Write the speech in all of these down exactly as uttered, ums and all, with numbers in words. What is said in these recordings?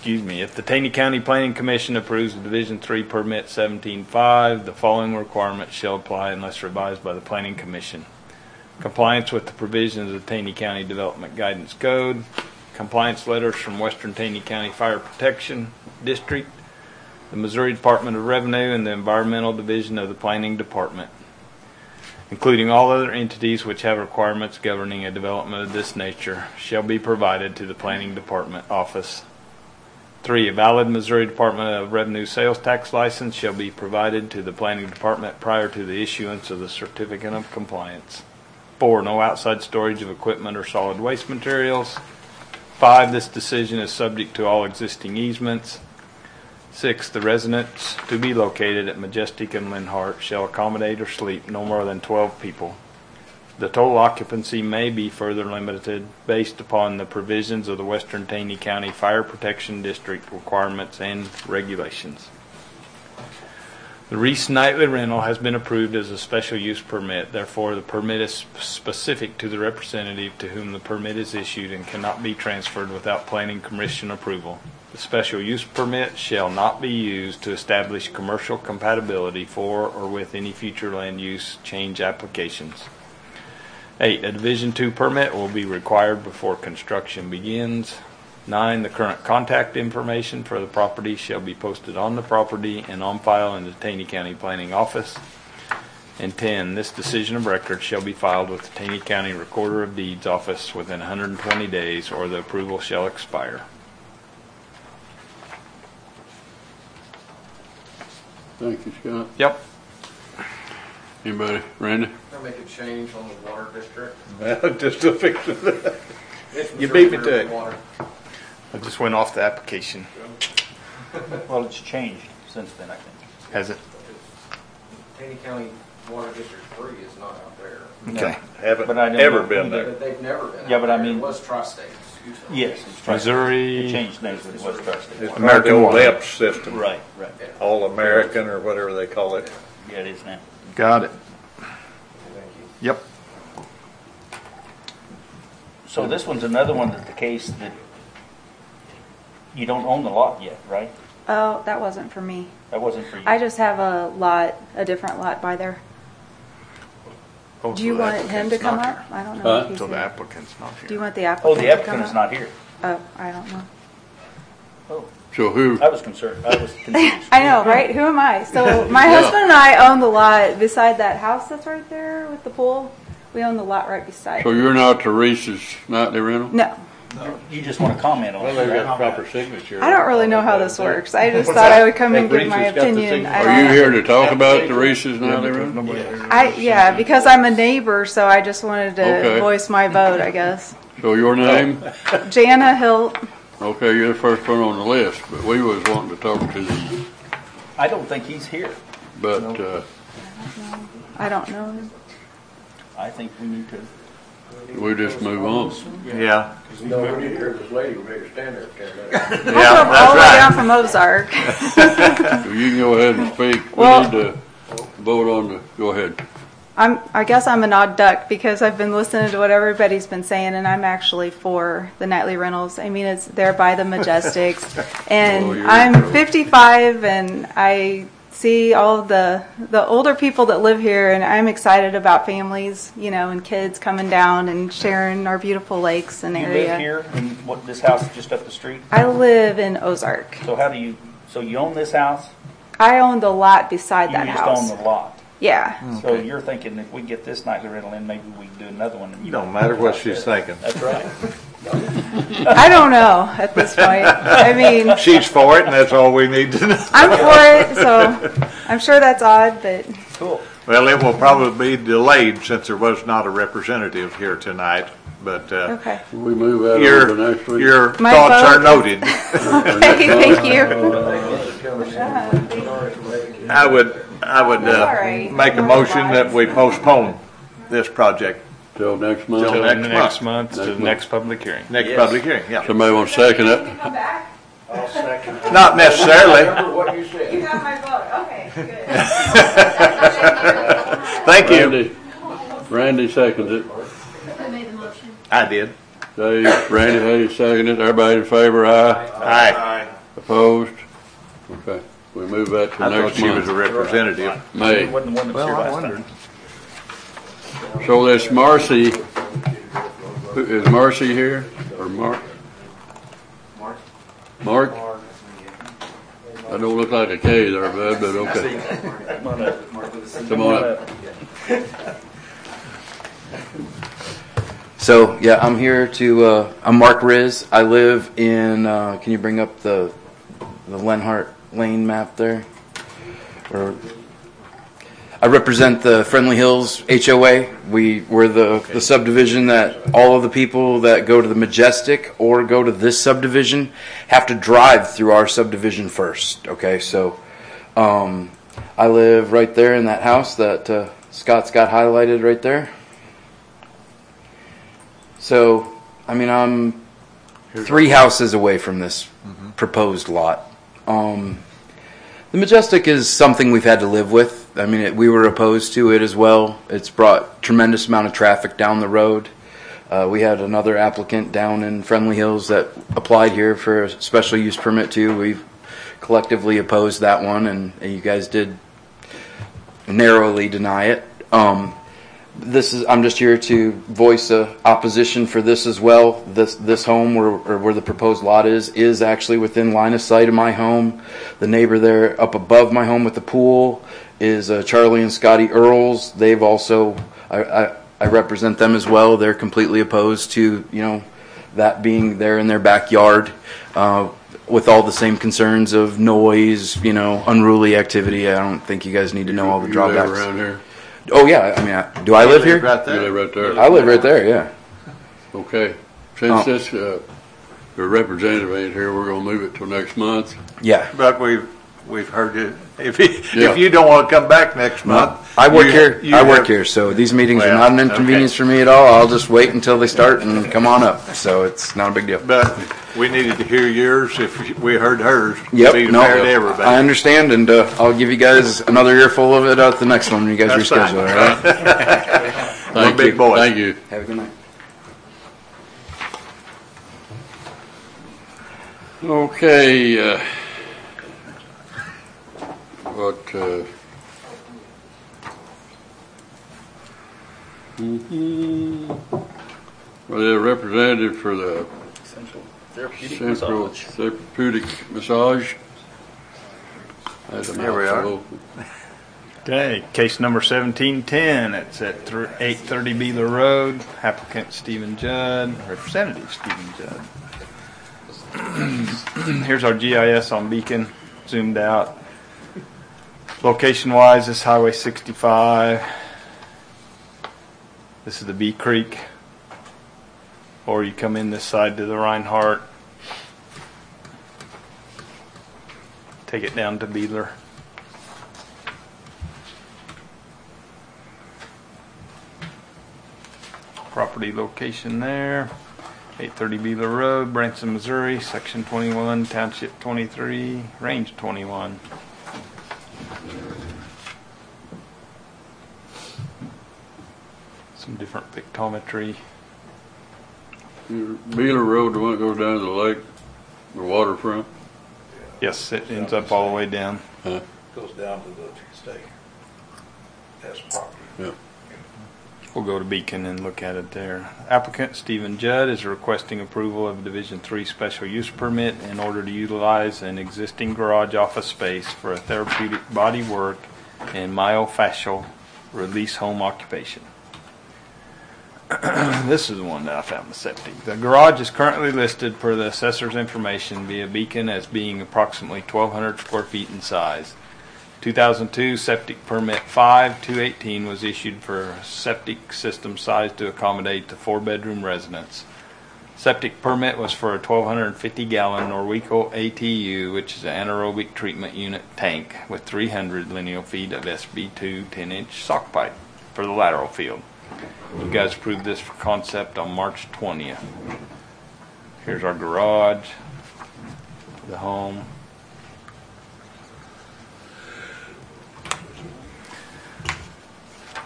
excuse me, if the Taney County Planning Commission approves the Division three Permit seventeen five, the following requirements shall apply unless revised by the Planning Commission. Compliance with the provisions of the Taney County Development Guidance Code, compliance letters from Western Taney County Fire Protection District, the Missouri Department of Revenue, and the Environmental Division of the Planning Department, including all other entities which have requirements governing a development of this nature, shall be provided to the Planning Department office. Three, a valid Missouri Department of Revenue sales tax license shall be provided to the Planning Department prior to the issuance of the Certificate of Compliance. Four, no outside storage of equipment or solid waste materials. Five, this decision is subject to all existing easements. Six, the residents to be located at Majestic and Linhart shall accommodate or sleep no more than twelve people. The total occupancy may be further limited based upon the provisions of the Western Taney County Fire Protection District requirements and regulations. The Reese Nightly Rental has been approved as a special use permit. Therefore, the permit is specific to the representative to whom the permit is issued and cannot be transferred without Planning Commission approval. The special use permit shall not be used to establish commercial compatibility for or with any future land use change applications. Eight, a Division two permit will be required before construction begins. Nine, the current contact information for the property shall be posted on the property and on file in the Taney County Planning Office. And ten, this decision of record shall be filed with the Taney County Recorder of Deeds Office within one hundred twenty days or the approval shall expire. Thank you, Scott. Yep. Anybody? Randy? Can I make a change on the water district? Well, just to fix it. It's You beat me Missouri to it. Water. I just went off the application. Well, it's changed since then, I think. Has it? Taney County Water District Three is not out there. Okay. Haven't But I don't ever know been who there. But they've never been. Yeah, out but I there. mean- It was Tri-State. Utah. Yes, it's right. Missouri. It changed names when it was trusted. It's American called the old Water. L E P system. Right, right. Yeah. All American or whatever they call it. Yeah, it is now. Got it. Thank you. Yep. So this one's another one that's the case that you don't own the lot yet, right? Oh, that wasn't for me. That wasn't for you. I just have a lot, a different lot by there. Oh, Do you so the want him to applicant's come not up? here. I don't know Huh? if he's So the here. applicant's not here. Do you want the Oh, applicant the to come applicant's up? not here. Oh, I don't know. Oh, So who? I was concerned. I was confused. I know, right? Who am I? So my Yeah. husband and I own the lot beside that house that's right there with the pool. We own the lot right beside. So you're not Teresa's nightly rental? No, You just want to comment on Well, it. they've got proper signature. I don't really know how this works. I just thought I would come and Hey, give my Reese's got the opinion. signature. I Are you don't- here to talk about Teresa's nightly rental? Nobody here. I yeah, because I'm a neighbor, so I just wanted to Okay. voice my vote. I guess. So your name? Jana Hilt. Okay, you're the first one on the list, but we was wanting to talk to you. I don't think he's here. But, uh, I don't know him. I think we need to. we just move on. Yeah. No, when you hear this lady, we better stand there for ten minutes. I Yeah, drove all the way that's down right. from Ozark. So you can go ahead and speak. We Well- need to vote on the, go ahead. I'm, I guess I'm an odd duck because I've been listening to what everybody's been saying, and I'm actually for the nightly rentals. I mean, it's there by the Majestics, and Oh, you're I'm pro. fifty-five, and I see all of the the older people that live here, and I'm excited about families, you know, and kids coming down and sharing our beautiful lakes and You area. live here, and what, this house is just up the street? I live in Ozark. So how do you, so you own this house? I own the lot beside You that just house. own the lot. Yeah. So you're thinking if we get this nightly rental in, maybe we can do another one. and you Don't matter what she's there. thinking. That's right. I don't know at this point. I mean, She's for it, and that's all we need to know. I'm for it, so I'm sure that's odd, but Cool. Well, it will probably be delayed since there was not a representative here tonight, but uh, okay. We move out your, over next week. your My thoughts vote- are noted. Okay, thank you. I would, I would That's all uh, right. make a motion that we postpone this project. Till next month. Till Till next next month. month to Next the month. next public hearing. Next Yes. public hearing, yeah. Somebody want to second it? Come back. I'll second. Not necessarily. Remember what you said. You have my vote. Okay, good. Thank you. Randy, Randy seconds it. Who made the motion? I did. Dave, Randy Hayes seconded it. Everybody in favor, aye. Aye. Opposed? Okay, we move that to I thought next she was a month, representative. May. Wasn't the one that was here last time. So this Marcy, who- is Marcy here, or Mark? Mark? Mark? I don't look like a K there, bud, but okay. Come on up. Come on up. So yeah, I'm here to. Uh, I'm Mark Riz. I live in. Uh, can you bring up the the Lenhart Lane map there? Or I represent the Friendly Hills H O A. We we're the the subdivision that all of the people that go to the Majestic or go to this subdivision have to drive through our subdivision first. Okay, so um, I live right there in that house that uh, Scott's got highlighted right there. So, I mean, I'm three houses away from this proposed lot. Um, the Majestic is something we've had to live with. I mean, it, we were opposed to it as well. It's brought tremendous amount of traffic down the road. Uh, we had another applicant down in Friendly Hills that applied here for a special use permit too. We've collectively opposed that one, and you guys did narrowly deny it. Um, This is. I'm just here to voice a opposition for this as well. This this home where or where the proposed lot is is actually within line of sight of my home. The neighbor there up above my home with the pool is uh, Charlie and Scotty Earls. They've also I, I I represent them as well. They're completely opposed to you know that being there in their backyard uh, with all the same concerns of noise, you know, unruly activity. I don't think you guys need to know all the You live drawbacks. around here? Oh yeah, I mean, I, do I live here? Right You live there. right there? I live right there. Yeah. Okay, since Oh. this, uh, the representative ain't here, we're gonna move it till next month. Yeah. But we've, we've heard you. If you, Yeah. if you don't want to come back next month. I work you- here. you I work have- here, so these meetings are Well, not an inconvenience okay. for me at all. I'll just wait until they start and come on up. So it's not a big deal. But we needed to hear yours if we heard hers. Yep. Be No, fair to everybody. I understand, and uh, I'll give you guys another earful of it at the next one when you guys That's fine. reschedule. All right. Thank big you. boys. Thank you. Have a good night. Okay, uh, what, uh, mhm. Well, the representative for the Central Therapeutic Central Massage. Therapeutic Massage. That's a Here we are. mouthful. Okay, case number seventeen ten, it's at eight thirty Beeler Road, applicant Stephen Judd, representative Stephen Judd. Here's our G I S on Beacon, zoomed out. Location-wise, this is Highway sixty-five. This is the Bee Creek. Or you come in this side to the Reinhardt. Take it down to Beeler. Property location there, eight thirty Beeler Road, Branson, Missouri, Section twenty-one, Township twenty-three, Range twenty-one. Some different pictometry. Beeler Road, the one that goes down to the lake, the waterfront. Yes, it ends up all the way down. Huh? Goes down to the stake. That's property. Yeah. We'll go to Beacon and look at it there. Applicant Stephen Judd is requesting approval of Division three special use permit in order to utilize an existing garage office space for a therapeutic body work and myofascial release home occupation. This is the one that I found the septic. The garage is currently listed per the assessor's information via Beacon as being approximately twelve hundred square feet in size. two thousand two septic permit five two eighteen was issued for a septic system size to accommodate the four-bedroom residence. Septic permit was for a twelve fifty gallon Norweco A T U, which is an anaerobic treatment unit tank with three hundred lineal feet of S B two ten inch sock pipe for the lateral field. You guys approved this for concept on March twentieth. Here's our garage, the home.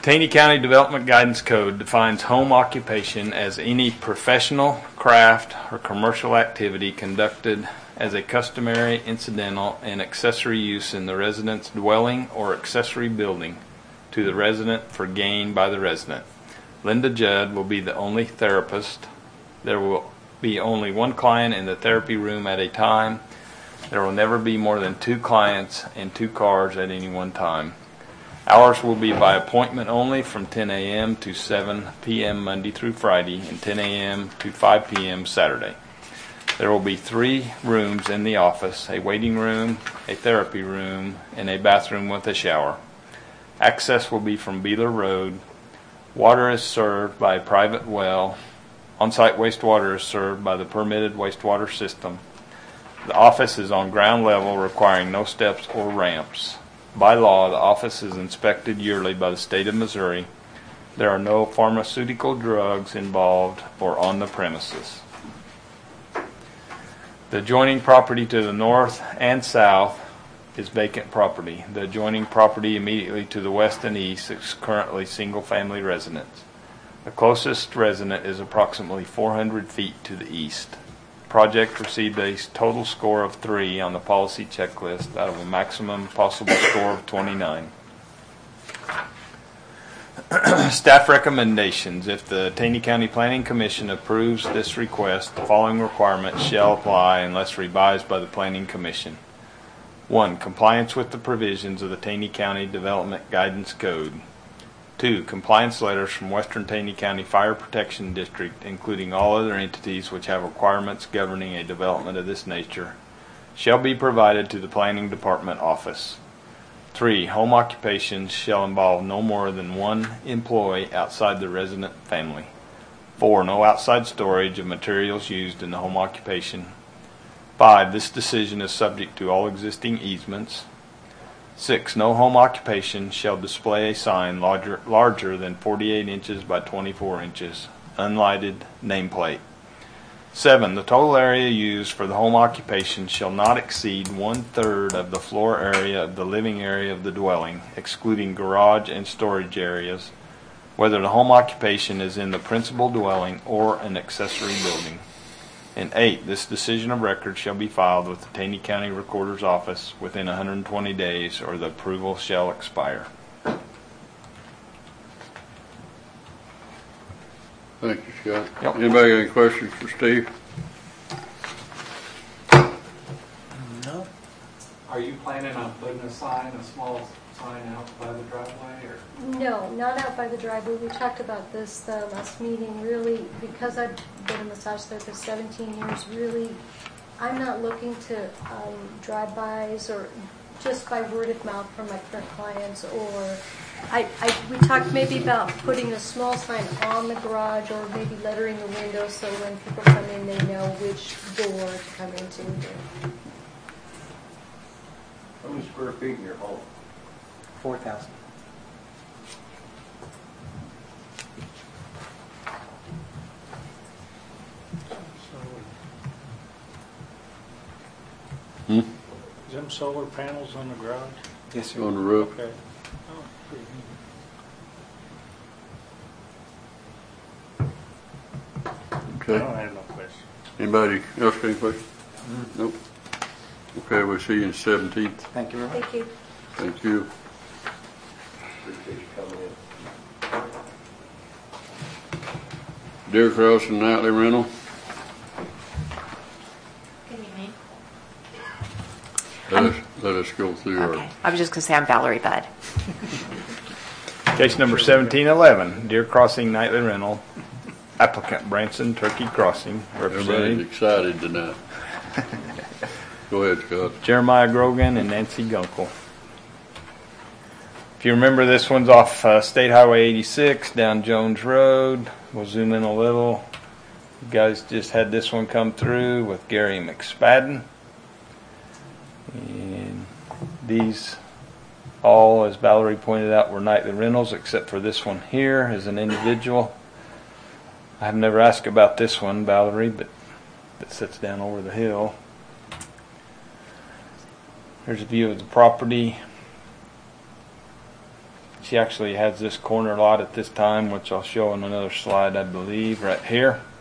Taney County Development Guidance Code defines home occupation as any professional, craft, or commercial activity conducted as a customary, incidental, and accessory use in the resident's dwelling or accessory building to the resident for gain by the resident. Linda Judd will be the only therapist. There will be only one client in the therapy room at a time. There will never be more than two clients and two cars at any one time. Hours will be by appointment only from ten a.m. to seven p.m. Monday through Friday and ten a.m. to five p.m. Saturday. There will be three rooms in the office, a waiting room, a therapy room, and a bathroom with a shower. Access will be from Beeler Road. Water is served by a private well. On-site wastewater is served by the permitted wastewater system. The office is on ground level, requiring no steps or ramps. By law, the office is inspected yearly by the state of Missouri. There are no pharmaceutical drugs involved or on the premises. The adjoining property to the north and south is vacant property. The adjoining property immediately to the west and east is currently single-family residence. The closest resident is approximately four hundred feet to the east. Project received a total score of three on the policy checklist out of a maximum possible score of twenty-nine. Staff recommendations. If the Taney County Planning Commission approves this request, the following requirements shall apply unless revised by the Planning Commission. One, compliance with the provisions of the Taney County Development Guidance Code. Two, compliance letters from Western Taney County Fire Protection District, including all other entities which have requirements governing a development of this nature, shall be provided to the Planning Department office. Three, home occupations shall involve no more than one employee outside the resident family. Four, no outside storage of materials used in the home occupation. Five, this decision is subject to all existing easements. Six, no home occupation shall display a sign larger, larger than forty-eight inches by twenty-four inches, unlighted nameplate. Seven, the total area used for the home occupation shall not exceed one-third of the floor area of the living area of the dwelling, excluding garage and storage areas, whether the home occupation is in the principal dwelling or an accessory building. And eight, this decision of record shall be filed with the Taney County Recorder's Office within one hundred twenty days, or the approval shall expire. Thank you, Scott. Yep. Anybody got any questions for Steve? No. Are you planning on putting a sign, a small sign out by the driveway, or? No, not out by the driveway. We talked about this the last meeting. Really, because I've been a massage therapist seventeen years, really, I'm not looking to um, drive-bys or just by word of mouth from my current clients. Or I, I, we talked maybe about putting a small sign on the garage, or maybe lettering the window so when people come in, they know which door to come into. How many square feet in your home? Four thousand. Hmm? Is them solar panels on the garage? Yes, sir. On the roof? Okay. Oh, pretty neat. I Okay. don't have no question. Anybody else got any questions? Nope. Okay, we'll see you in seventeenth. Thank you very much. Thank you. Thank you. Appreciate you coming in. Deer Crossing Nightly Rental. Good evening. Let us, let us go through Okay. our, I was just going to say I'm Valerie Budd. Case number seventeen eleven, Deer Crossing Nightly Rental. Applicant Branson Turkey Crossing, everybody's representing excited tonight. Go ahead, Scott. Jeremiah Grogan and Nancy Gunkel. If you remember, this one's off uh, State Highway eighty-six down Jones Road. We'll zoom in a little. You guys just had this one come through with Gary McSpadden. And these all, as Valerie pointed out, were nightly rentals, except for this one here as an individual. I've never asked about this one, Valerie, but that sits down over the hill. Here's a view of the property. She He actually has this corner lot at this time, which I'll show on another slide, I believe, right here.